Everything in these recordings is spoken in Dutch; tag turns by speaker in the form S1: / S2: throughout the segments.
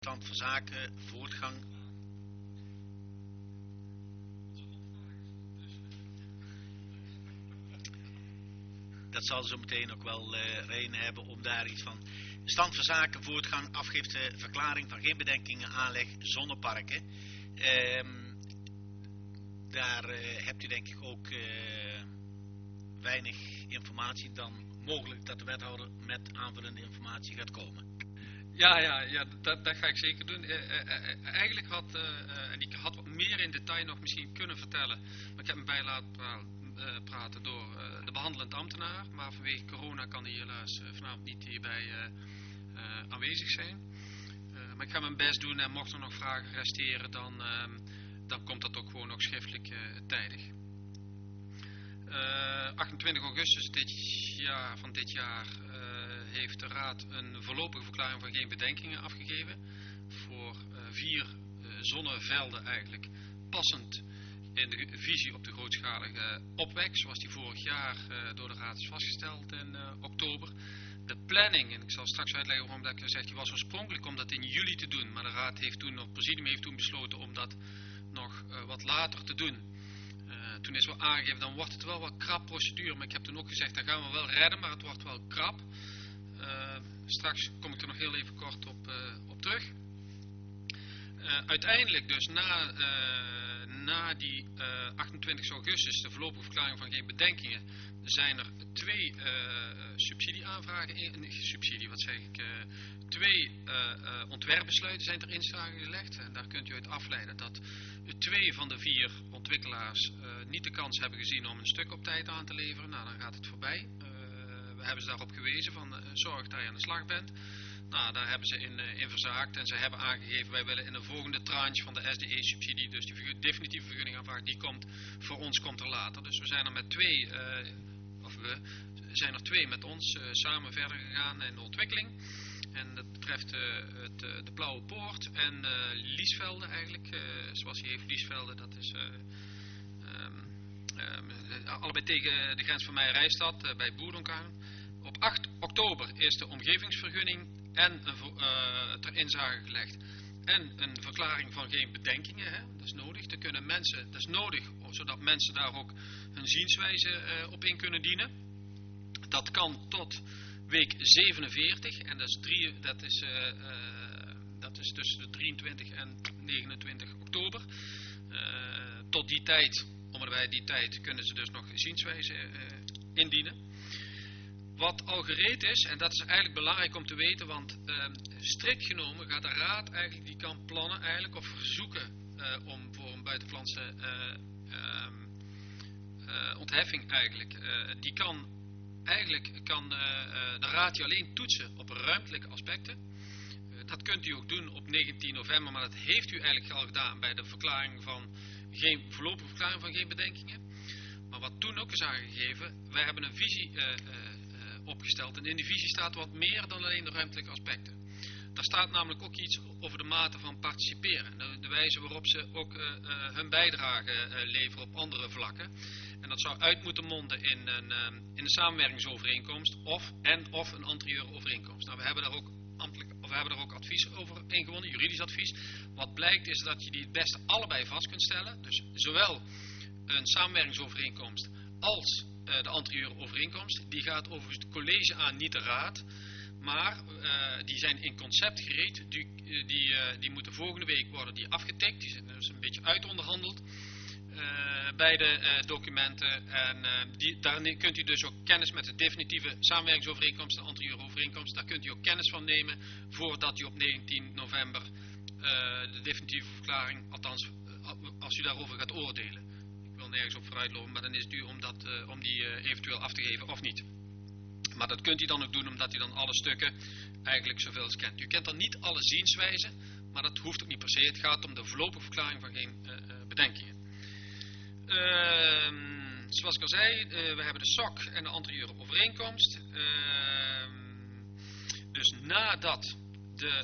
S1: stand van zaken, voortgang. Dat zal zo meteen ook wel reden hebben om daar iets van. Stand van zaken, voortgang, afgifte, verklaring van geen bedenkingen, aanleg, zonneparken. Daar hebt u denk ik ook weinig informatie, dan mogelijk dat de wethouder met aanvullende informatie gaat komen.
S2: Ja, dat ga ik zeker doen. Eigenlijk en ik had wat meer in detail nog misschien kunnen vertellen, maar ik heb me bij laten praten door de behandelend ambtenaar, maar vanwege corona kan hij helaas vanavond niet hierbij aanwezig zijn. Maar ik ga mijn best doen en mocht er nog vragen resteren, dan komt dat ook gewoon nog schriftelijk tijdig. 28 augustus van dit jaar heeft de Raad een voorlopige verklaring van geen bedenkingen afgegeven voor 4 zonnevelden eigenlijk passend in de visie op de grootschalige opwek, zoals die vorig jaar door de Raad is vastgesteld in oktober. De planning, en ik zal straks uitleggen waarom dat ik zeg, die was oorspronkelijk om dat in juli te doen, maar de Raad heeft toen, of het presidium heeft toen besloten om dat nog wat later te doen. Toen is wel aangegeven, dan wordt het wel wat krap procedure, maar ik heb toen ook gezegd, dat gaan we wel redden, maar het wordt wel krap. Straks kom ik er nog heel even kort op terug. Uiteindelijk dus na die 28 augustus, de voorlopige verklaring van geen bedenkingen, zijn er 2 subsidieaanvragen, twee ontwerpbesluiten zijn ter instemming gelegd. En daar kunt u uit afleiden dat 2 van de 4 ontwikkelaars niet de kans hebben gezien om een stuk op tijd aan te leveren. Nou, dan gaat het voorbij. We hebben ze daarop gewezen van zorg dat je aan de slag bent. Nou, daar hebben ze in verzaakt en ze hebben aangegeven, wij willen in de volgende tranche van de SDE-subsidie, dus die definitieve vergunningaanvraag, voor ons komt er later. Dus we zijn er met 2, zijn er 2 met ons samen verder gegaan in de ontwikkeling. En dat betreft de Blauwe Poort en Liesvelde eigenlijk, zoals hij heeft, Liesvelde, dat is allebei tegen de grens van Meijerijstad bij Boerdonk aan. Op 8 oktober is de omgevingsvergunning en ter inzage gelegd. En een verklaring van geen bedenkingen, hè? Dat is nodig. Dat is nodig zodat mensen daar ook hun zienswijze op in kunnen dienen. Dat kan tot week 47 en dat is tussen de 23 en 29 oktober. Tot die tijd, bij die tijd, kunnen ze dus nog zienswijze indienen. Wat al gereed is, en dat is eigenlijk belangrijk om te weten, want strikt genomen gaat de Raad eigenlijk, die kan plannen eigenlijk, of verzoeken om voor een buitenlandse ontheffing eigenlijk, kan de Raad die alleen toetsen op ruimtelijke aspecten. Dat kunt u ook doen op 19 november, maar dat heeft u eigenlijk al gedaan bij de voorlopige verklaring van geen bedenkingen. Maar wat toen ook is aangegeven, wij hebben een visie opgesteld en in die visie staat wat meer dan alleen de ruimtelijke aspecten. Daar staat namelijk ook iets over de mate van participeren, de wijze waarop ze ook hun bijdrage leveren op andere vlakken. En dat zou uit moeten monden in een samenwerkingsovereenkomst of een anterieure overeenkomst. Nou, we hebben daar ook advies over ingewonnen, juridisch advies. Wat blijkt is dat je die het beste allebei vast kunt stellen. Dus zowel een samenwerkingsovereenkomst als de anterieure overeenkomst. Die gaat overigens het college aan, niet de raad. Maar die zijn in concept gereed. Die moeten volgende week worden afgetikt. Die zijn dus een beetje uitonderhandeld. Beide documenten en daar kunt u dus ook kennis met de definitieve samenwerkingsovereenkomst en anterieure overeenkomst, daar kunt u ook kennis van nemen voordat u op 19 november de definitieve verklaring, althans als u daarover gaat oordelen. Ik wil nergens op vooruitlopen, maar dan is het u om die eventueel af te geven of niet. Maar dat kunt u dan ook doen omdat u dan alle stukken eigenlijk zoveel als kent. U kent dan niet alle zienswijzen, maar dat hoeft ook niet per se. Het gaat om de voorlopige verklaring van geen bedenkingen. Zoals ik al zei, we hebben de SOC en de anterieure overeenkomst. Dus nadat de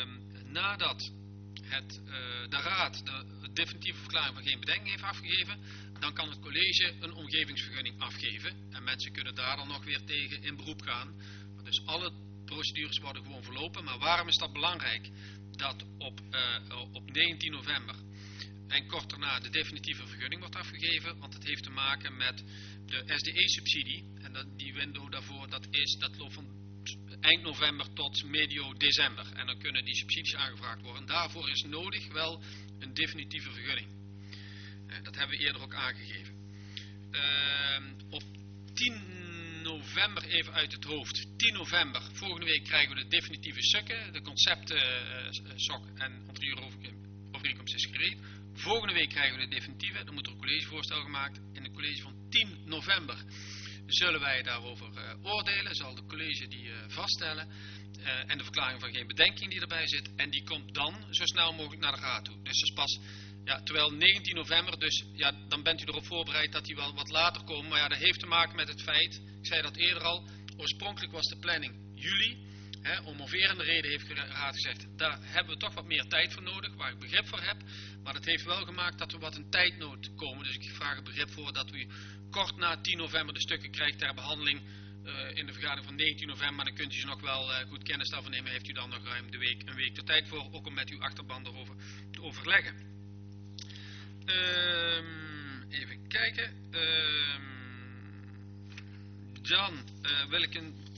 S2: Raad de definitieve verklaring van geen bedenking heeft afgegeven, dan kan het college een omgevingsvergunning afgeven. En mensen kunnen daar dan nog weer tegen in beroep gaan. Dus alle procedures worden gewoon verlopen. Maar waarom is dat belangrijk? dat op 19 november en kort daarna de definitieve vergunning wordt afgegeven, want het heeft te maken met de SDE-subsidie. En die window daarvoor, dat loopt van eind november tot medio december. En dan kunnen die subsidies aangevraagd worden. Daarvoor is nodig wel een definitieve vergunning. Dat hebben we eerder ook aangegeven. Op 10 november, even uit het hoofd. 10 november, volgende week krijgen we de definitieve sukken. De concepten, SOC en overeenkomst is gereed. Volgende week krijgen we de definitieve. Dan moet er een collegevoorstel gemaakt. In een college van 10 november zullen wij daarover oordelen. Zal de college die vaststellen. En de verklaring van geen bedenking die erbij zit. En die komt dan zo snel mogelijk naar de raad toe. Dus dat is pas, terwijl 19 november, dus dan bent u erop voorbereid dat die wel wat later komen. Maar dat heeft te maken met het feit, ik zei dat eerder al, oorspronkelijk was de planning juli. Om moverende reden heeft de raad gezegd, daar hebben we toch wat meer tijd voor nodig, waar ik begrip voor heb. Maar dat heeft wel gemaakt dat we wat in tijdnood komen. Dus ik vraag er begrip voor dat u kort na 10 november de stukken krijgt ter behandeling in de vergadering van 19 november. Maar dan kunt u ze nog wel goed kennis daarvan nemen. Heeft u dan nog ruim een week de tijd voor, ook om met uw achterban erover te overleggen. Even kijken. Dan wil ik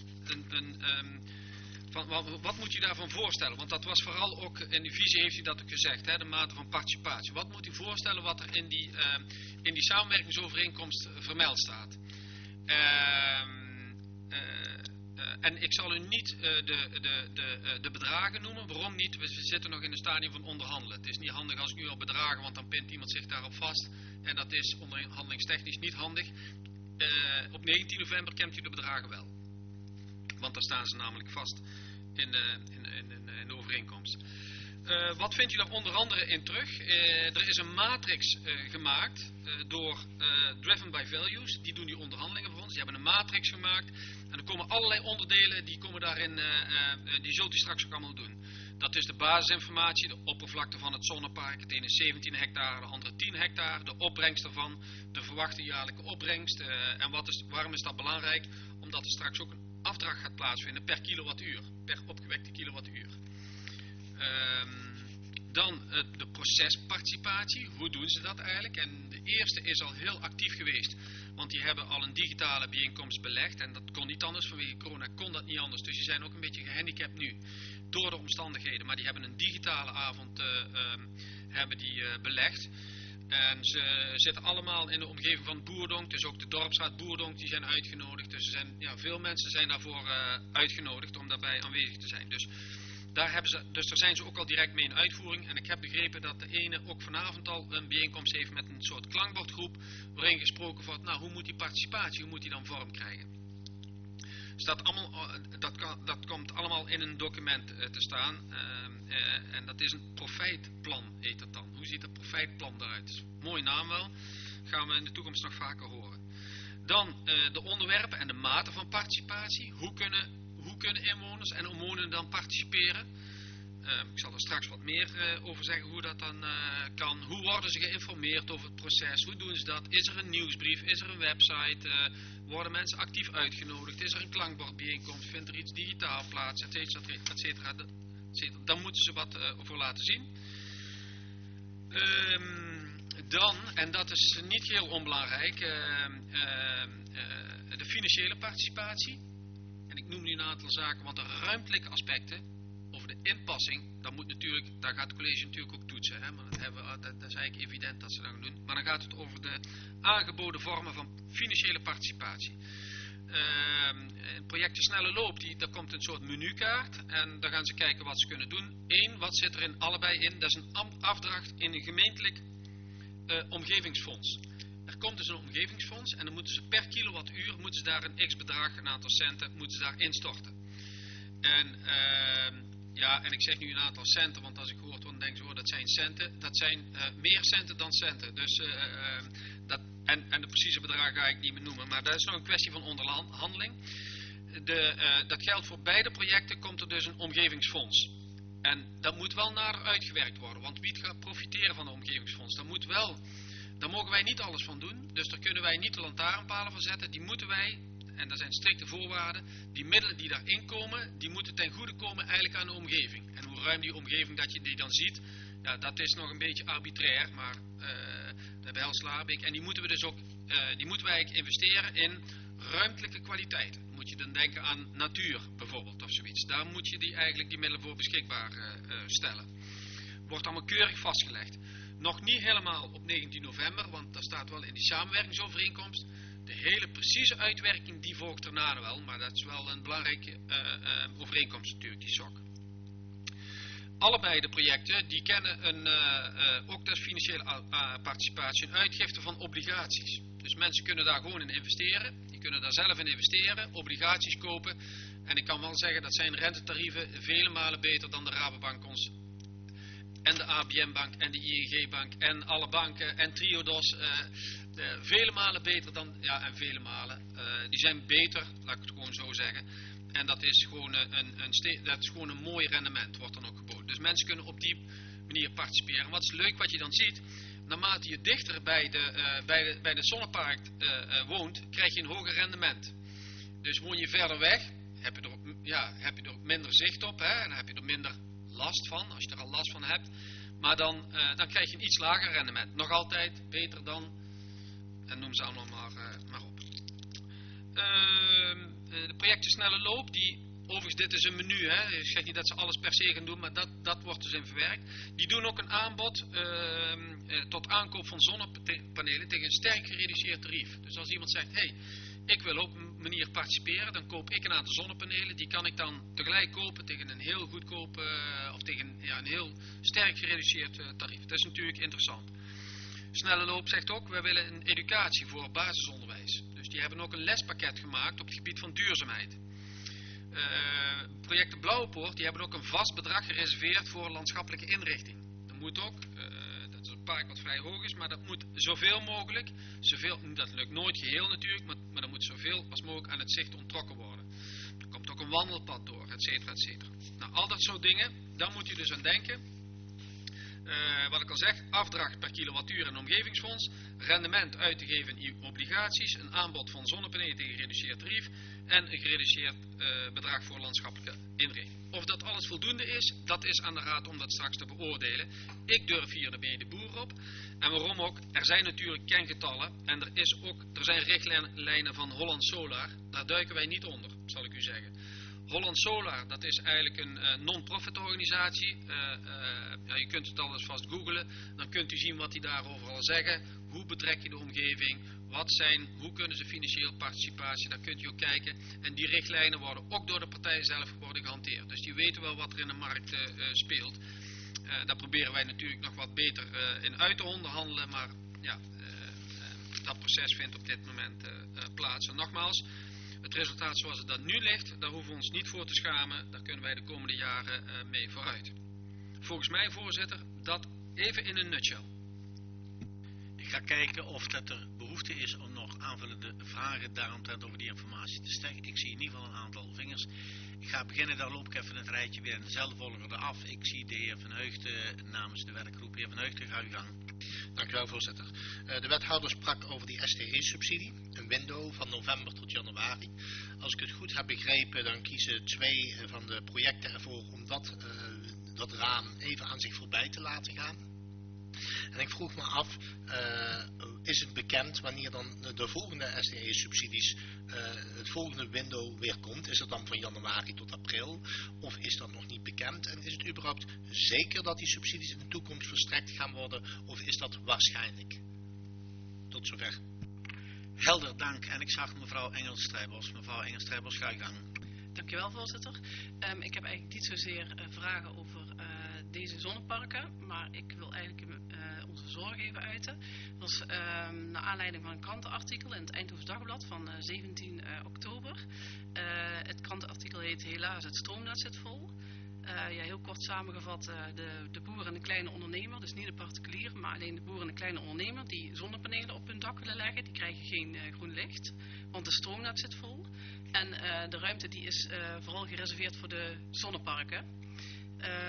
S2: wat moet u daarvan voorstellen? Want dat was vooral ook, in die visie heeft u dat ook gezegd, de mate van participatie. Wat moet u voorstellen wat er in die samenwerkingsovereenkomst vermeld staat? En ik zal u niet de bedragen noemen. Waarom niet? We zitten nog in een stadium van onderhandelen. Het is niet handig als ik u al bedragen, want dan pint iemand zich daarop vast. En dat is onderhandelingstechnisch niet handig. Op 19 november kent u de bedragen wel. Want daar staan ze namelijk vast in de overeenkomst. Wat vindt u daar onder andere in terug? Er is een matrix gemaakt door Driven by Values. Die doen die onderhandelingen voor ons. Die hebben een matrix gemaakt. En er komen allerlei onderdelen, die komen daarin, die zult u straks ook allemaal doen. Dat is de basisinformatie, de oppervlakte van het zonnepark. Het ene is 17 hectare, de andere 10 hectare. De opbrengst ervan, de verwachte jaarlijke opbrengst. En waarom is dat belangrijk? Omdat er straks ook een afdracht gaat plaatsvinden per kilowattuur, per opgewekte kilowattuur. Dan de procesparticipatie. Hoe doen ze dat eigenlijk? En de eerste is al heel actief geweest. Want die hebben al een digitale bijeenkomst belegd. En dat kon niet anders. Vanwege corona kon dat niet anders. Dus die zijn ook een beetje gehandicapt nu. Door de omstandigheden. Maar die hebben een digitale avond belegd. En ze zitten allemaal in de omgeving van Boerdonk. Dus ook de dorpsraad Boerdonk die zijn uitgenodigd. Dus veel mensen zijn daarvoor uitgenodigd om daarbij aanwezig te zijn. Dus daar zijn ze ook al direct mee in uitvoering. En ik heb begrepen dat de ene ook vanavond al een bijeenkomst heeft met een soort klankbordgroep. Waarin gesproken wordt, hoe moet die participatie, hoe moet die dan vorm krijgen? Dus dat komt allemaal in een document te staan. En dat is een profijtplan, heet dat dan. Hoe ziet dat profijtplan eruit? Mooie naam wel. Gaan we in de toekomst nog vaker horen. Dan de onderwerpen en de mate van participatie. Hoe kunnen inwoners en omwonenden dan participeren? Ik zal er straks wat meer over zeggen hoe dat dan kan. Hoe worden ze geïnformeerd over het proces? Hoe doen ze dat? Is er een nieuwsbrief? Is er een website? Worden mensen actief uitgenodigd? Is er een klankbordbijeenkomst? Vindt er iets digitaal plaats? Etcetera. Dan moeten ze wat voor laten zien. Dan, en dat is niet heel onbelangrijk, de financiële participatie. En ik noem nu een aantal zaken, want de ruimtelijke aspecten over de inpassing, daar gaat het college natuurlijk ook toetsen. Hè? Maar dat is eigenlijk evident dat ze dat gaan doen. Maar dan gaat het over de aangeboden vormen van financiële participatie. Het project De Snelle Loop, daar komt een soort menukaart. En daar gaan ze kijken wat ze kunnen doen. Wat zit er in allebei in? Dat is een afdracht in een gemeentelijk omgevingsfonds. Er komt dus een omgevingsfonds en dan moeten ze per kilowattuur daar een x-bedrag, een aantal centen, moeten ze daar instorten. En ik zeg nu een aantal centen, want als ik gehoord word, dan denk ik, dat zijn centen. Dat zijn meer centen dan centen. Dus, en de precieze bedragen ga ik niet meer noemen, maar dat is nog een kwestie van onderhandeling. Dat geldt voor beide projecten, komt er dus een omgevingsfonds. En dat moet wel naar uitgewerkt worden, want wie gaat profiteren van de omgevingsfonds? Daar mogen wij niet alles van doen, dus daar kunnen wij niet de lantaarnpalen van zetten. Die moeten wij en daar zijn strikte voorwaarden, die middelen die daarin komen, die moeten ten goede komen eigenlijk aan de omgeving. En hoe ruim die omgeving dat je die dan ziet, ja, dat is nog een beetje arbitrair, maar de Behelslaarbeek. En die moeten we dus ook, die moeten we eigenlijk investeren in ruimtelijke kwaliteiten. Moet je dan denken aan natuur bijvoorbeeld of zoiets. Daar moet je die middelen voor beschikbaar stellen. Wordt allemaal keurig vastgelegd. Nog niet helemaal op 19 november, want daar staat wel in die samenwerkingsovereenkomst. De hele precieze uitwerking die volgt daarna wel, maar dat is wel een belangrijke overeenkomst natuurlijk, die SOC. Allebei de projecten die kennen ook als financiële participatie een uitgifte van obligaties. Dus mensen kunnen daar gewoon in investeren. Die kunnen daar zelf in investeren, obligaties kopen. En ik kan wel zeggen dat zijn rentetarieven vele malen beter dan de Rabobank ons. En de ABN Bank en de ING Bank en alle banken en Triodos. Vele malen beter dan, ja en vele malen. Die zijn beter, laat ik het gewoon zo zeggen. En dat is gewoon een mooi rendement, wordt dan ook geboden. Dus mensen kunnen op die manier participeren. Wat is leuk wat je dan ziet, naarmate je dichter bij het zonnepark woont, krijg je een hoger rendement. Dus woon je verder weg, heb je er ook minder zicht op, hè, en dan heb je er minder last van, als je er al last van hebt. Maar dan krijg je een iets lager rendement. Nog altijd beter dan, en noem ze allemaal maar op. De projecten snelle loop, overigens dit is een menu, hè. Ik zeg niet dat ze alles per se gaan doen, maar dat wordt dus in verwerkt. Die doen ook een aanbod tot aankoop van zonnepanelen tegen een sterk gereduceerd tarief. Dus als iemand zegt, hey, ik wil op een manier participeren, dan koop ik een aantal zonnepanelen. Die kan ik dan tegelijk kopen tegen een heel goedkoop, of tegen een heel sterk gereduceerd tarief. Dat is natuurlijk interessant. Snelle loop zegt ook, wij willen een educatie voor basisonderwijs. Dus die hebben ook een lespakket gemaakt op het gebied van duurzaamheid. Projecten Blauwepoort, die hebben ook een vast bedrag gereserveerd voor landschappelijke inrichting. Dat moet ook, dat is een park wat vrij hoog is, maar dat moet zoveel mogelijk, dat lukt nooit geheel natuurlijk, maar dat moet zoveel als mogelijk aan het zicht onttrokken worden. Er komt ook een wandelpad door, et cetera, et cetera. Nou, al dat soort dingen, daar moet je dus aan denken. Wat ik al zeg, afdracht per kilowattuur en omgevingsfonds, rendement uit te geven in obligaties, een aanbod van zonnepanelen tegen gereduceerd tarief en een gereduceerd bedrag voor landschappelijke inrichting. Of dat alles voldoende is, dat is aan de raad om dat straks te beoordelen. Ik durf hier de benen de boer op. En waarom ook? Er zijn natuurlijk kengetallen en er zijn richtlijnen van Holland Solar. Daar duiken wij niet onder, zal ik u zeggen. Holland Solar, dat is eigenlijk een non-profit organisatie. Je kunt het alles vast googlen. Dan kunt u zien wat die daarover al zeggen. Hoe betrek je de omgeving? Hoe kunnen ze financieel participatie? Daar kunt u ook kijken. En die richtlijnen worden ook door de partijen zelf gehanteerd. Dus die weten wel wat er in de markt speelt. Daar proberen wij natuurlijk nog wat beter in uit te onderhandelen. Maar ja, dat proces vindt op dit moment plaats. En nogmaals, het resultaat zoals het dan nu ligt, daar hoeven we ons niet voor te schamen. Daar kunnen wij de komende jaren mee vooruit. Volgens mij, voorzitter, dat even in een nutshell.
S1: Ik ga kijken of dat er behoefte is om nog aanvullende vragen daaromtrent over die informatie te stellen. Ik zie in ieder geval een aantal vingers. Ik ga beginnen, dan loop ik even het rijtje weer in dezelfde volgorde af. Ik zie de heer Van Heugden namens de werkgroep. Heer Van Heugden, ga uw gang.
S3: Dank u wel, voorzitter. De wethouder sprak over die STE-subsidie, een window van november tot januari. Als ik het goed heb begrepen, dan kiezen 2 van de projecten ervoor om dat raam even aan zich voorbij te laten gaan. En ik vroeg me af, is het bekend wanneer dan de volgende STE-subsidies, het volgende window weer komt? Is het dan van januari tot april? Of is dat nog niet bekend? En is het überhaupt zeker dat die subsidies in de toekomst verstrekt gaan worden? Of is dat waarschijnlijk? Tot zover.
S1: Helder, dank. En ik zag mevrouw Engels-Strijbos. Mevrouw Engels-Strijbos, ga uw gang.
S4: Dankjewel, voorzitter. Ik heb eigenlijk niet zozeer vragen over deze zonneparken, maar ik wil eigenlijk onze zorg even uiten. Dat was naar aanleiding van een krantenartikel in het Eindhoven Dagblad van 17 oktober. Het krantenartikel heet Helaas, het stroomnet zit vol. Heel kort samengevat, de boer en de kleine ondernemer, dus niet de particulier, maar alleen de boer en de kleine ondernemer die zonnepanelen op hun dak willen leggen, die krijgen geen groen licht, want de stroomnet zit vol. En de ruimte die is vooral gereserveerd voor de zonneparken.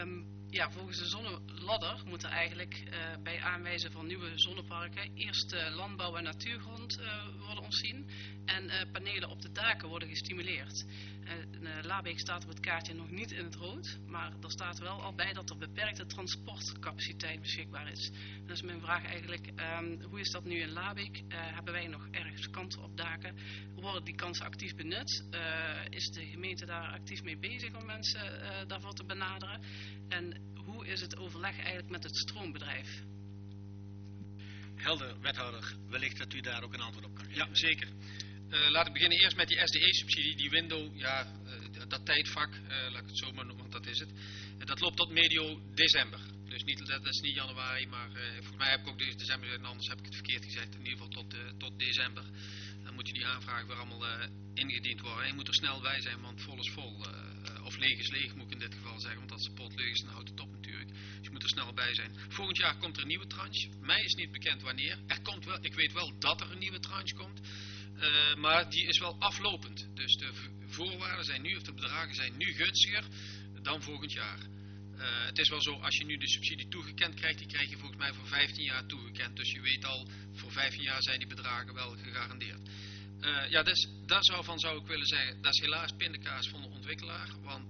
S4: Ja, volgens de zonneladder moet er eigenlijk bij aanwijzen van nieuwe zonneparken eerst landbouw en natuurgrond worden ontzien en panelen op de daken worden gestimuleerd. Labeek staat op het kaartje nog niet in het rood, maar er staat wel al bij dat er beperkte transportcapaciteit beschikbaar is. En dat is mijn vraag eigenlijk, hoe is dat nu in Labeek? Hebben wij nog ergens kansen op daken? Worden die kansen actief benut? Is de gemeente daar actief mee bezig om mensen daarvoor te benaderen? En hoe is het overleg eigenlijk met het stroombedrijf?
S1: Helder, wethouder. Wellicht dat u daar ook een antwoord op kan geven.
S2: Ja, zeker. Laten we beginnen eerst met die SDE-subsidie, die window, dat tijdvak, laat ik het zo maar noemen, want dat is het. Dat loopt tot medio december. Dus dat is niet januari, maar volgens mij heb ik ook deze december gezegd, anders heb ik het verkeerd gezegd. In ieder geval tot december. Dan moet je die aanvraag weer allemaal ingediend worden. En je moet er snel bij zijn, want vol is vol. Of leeg is leeg, moet ik in dit geval zeggen, want als de pot leeg is, dan houdt het op natuurlijk. Dus je moet er snel bij zijn. Volgend jaar komt er een nieuwe tranche. Mij is niet bekend wanneer. Er komt wel, ik weet wel dat er een nieuwe tranche komt. Maar die is wel aflopend. Dus de voorwaarden zijn nu, of de bedragen zijn nu gunstiger dan volgend jaar. Het is wel zo, als je nu de subsidie toegekend krijgt, die krijg je volgens mij voor 15 jaar toegekend. Dus je weet al, voor 15 jaar zijn die bedragen wel gegarandeerd. Dus daarvan zou ik willen zeggen, dat is helaas pindakaas van de ontwikkelaar. Want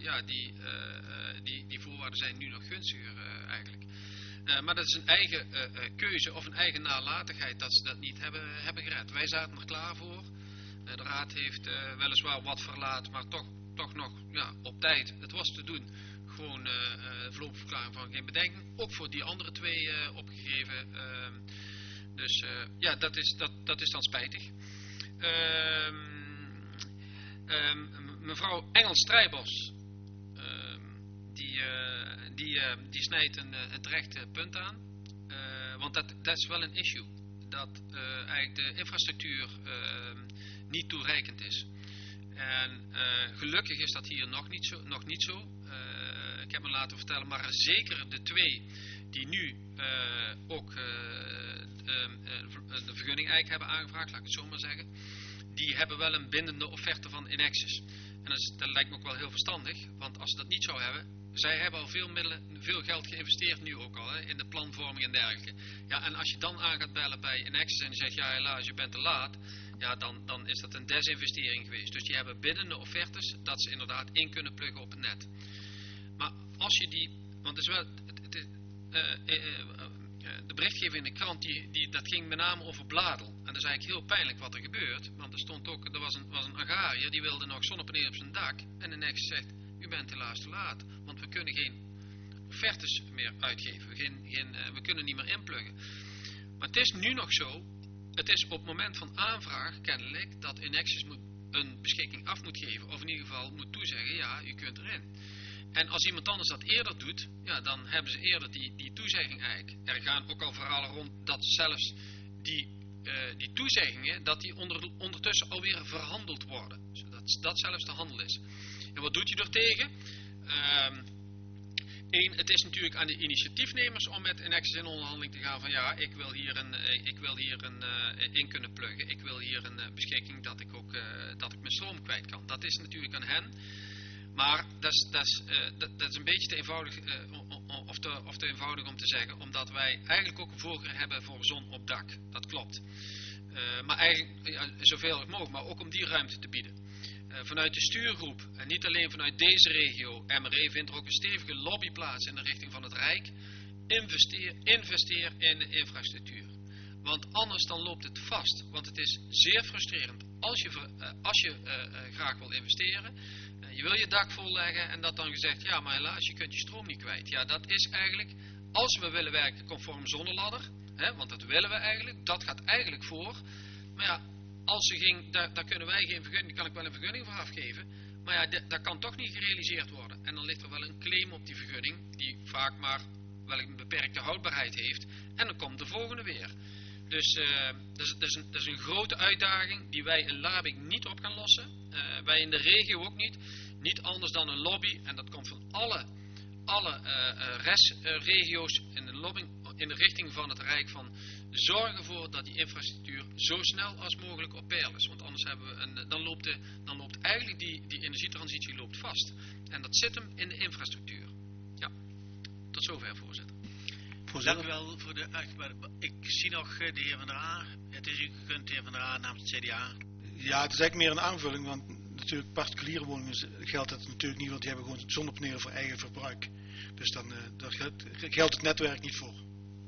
S2: die voorwaarden zijn nu nog gunstiger eigenlijk. Maar dat is een eigen keuze of een eigen nalatigheid dat ze dat niet hebben gered. Wij zaten er klaar voor. De raad heeft weliswaar wat verlaat, maar toch nog op tijd. Het was te doen. Gewoon voorlopige verklaring van geen bedenking. Ook voor die andere twee opgegeven. Dat is dan spijtig. Mevrouw Engels-Strijbos, die snijdt een terecht punt aan. Want dat is wel een issue. Dat eigenlijk de infrastructuur niet toereikend is. En gelukkig is dat hier nog niet zo. Ik heb me laten vertellen, maar zeker de twee die nu ook de vergunning eigenlijk hebben aangevraagd, laat ik het zo maar zeggen. Die hebben wel een bindende offerte van Enexis. En dat lijkt me ook wel heel verstandig, want als ze dat niet zou hebben, zij hebben al veel geld geïnvesteerd nu ook al, in de planvorming en dergelijke. Ja, en als je dan aan gaat bellen bij Enexis en je zegt, ja helaas, je bent te laat, ja, dan is dat een desinvestering geweest. Dus die hebben bindende offertes dat ze inderdaad in kunnen pluggen op het net. Maar als je die, want het is wel, de berichtgeving in de krant, dat ging met name over Bladel. En dat is eigenlijk heel pijnlijk wat er gebeurt, want er was een agrariër, die wilde nog zonnepanelen op zijn dak. En de Enexis zegt, u bent helaas te laat, want we kunnen geen offertes meer uitgeven. We kunnen niet meer inpluggen. Maar het is nu nog zo, het is op het moment van aanvraag kennelijk dat Enexis een beschikking af moet geven. Of in ieder geval moet toezeggen, ja, u kunt erin. En als iemand anders dat eerder doet, ja, dan hebben ze eerder die toezegging eigenlijk. Er gaan ook al verhalen rond dat zelfs die toezeggingen, dat die ondertussen alweer verhandeld worden. Zodat dat zelfs de handel is. En wat doet je er tegen? Het is natuurlijk aan de initiatiefnemers om met Enexis in onderhandeling te gaan van ja, ik wil hier in kunnen pluggen. Ik wil hier een beschikking dat ik mijn stroom kwijt kan. Dat is natuurlijk aan hen. Maar dat is een beetje te eenvoudig of te eenvoudig om te zeggen, omdat wij eigenlijk ook een voorkeur hebben voor zon op dak. Dat klopt. Maar eigenlijk zoveel mogelijk, maar ook om die ruimte te bieden. Vanuit de stuurgroep, en niet alleen vanuit deze regio, MRE vindt er ook een stevige lobby plaats in de richting van het Rijk. Investeer in de infrastructuur. Want anders dan loopt het vast. Want het is zeer frustrerend als je graag wil investeren. Je wil je dak volleggen en dat dan gezegd, ja maar helaas, je kunt je stroom niet kwijt. Ja, dat is eigenlijk, als we willen werken conform zonneladder, want dat willen we eigenlijk, dat gaat eigenlijk voor. Maar ja, daar kunnen wij geen vergunning, kan ik wel een vergunning voor afgeven. Maar ja, dat kan toch niet gerealiseerd worden. En dan ligt er wel een claim op die vergunning, die vaak maar wel een beperkte houdbaarheid heeft. En dan komt de volgende weer. Dus dat is een grote uitdaging die wij in Labeek niet op gaan lossen. Wij in de regio ook niet. Niet anders dan een lobby. En dat komt van alle restregio's in de lobby in de richting van het Rijk van zorg ervoor dat die infrastructuur zo snel als mogelijk op peil is. Want anders hebben we dan loopt eigenlijk die energietransitie loopt vast. En dat zit hem in de infrastructuur. Ja. Tot zover, voorzitter.
S1: Dank u wel voor de uitgebreide... Ik zie nog de heer Van der Aa. Het is u gekund, de heer Van der Aa, namens het CDA.
S5: Ja, het is eigenlijk meer een aanvulling, want natuurlijk particuliere woningen geldt het natuurlijk niet, want die hebben gewoon zonnepanelen voor eigen verbruik. Dus dan geldt het netwerk niet voor.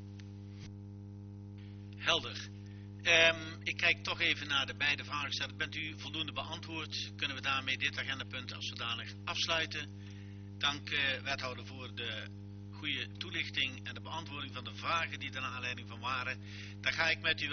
S1: Helder. Ik kijk toch even naar de beide vragen gesteld. Bent u voldoende beantwoord? Kunnen we daarmee dit agendapunt als zodanig afsluiten? Dank wethouder voor de goede toelichting en de beantwoording van de vragen die er naar aanleiding van waren. Dan ga ik met u